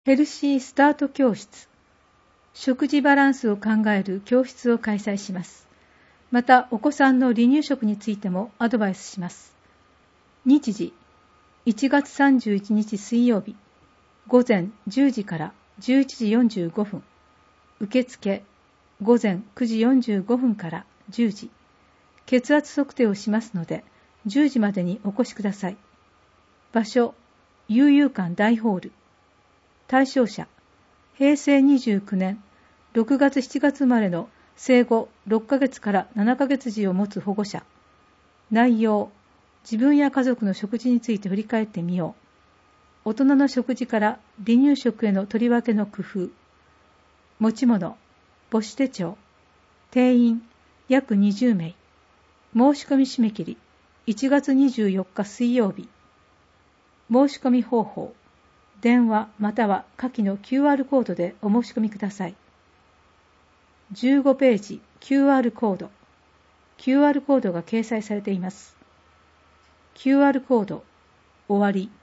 ヘルシースタート教室、食事バランスを考える教室を開催します。また、お子さんの離乳食についてもアドバイスします。日時、1月31日水曜日、午前10時から11時45分、受付、午前9時45分から10時、血圧測定をしますので、10時までにお越しください。場所、悠々館大ホール。対象者、平成29年6月7月生まれの生後6ヶ月から7ヶ月児を持つ保護者。内容、自分や家族の食事について振り返ってみよう。大人の食事から離乳食への取り分けの工夫。持ち物、母子手帳。定員、約20名。申し込み締め切り、1月24日水曜日。申し込み方法。電話または下記の QR コードでお申し込みください。15ページ QR コード。QR コードが掲載されています。QR コード、終わり。